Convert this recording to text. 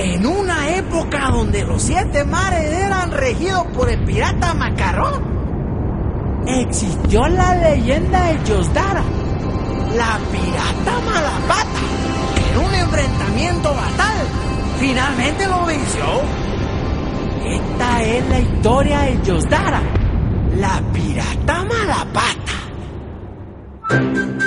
En una época donde los 7 mares eran regidos por el pirata Macarrón, existió la leyenda de Yosdara, la pirata Malapata, que en un enfrentamiento fatal finalmente lo venció. Esta es la historia de Yosdara, la pirata Malapata.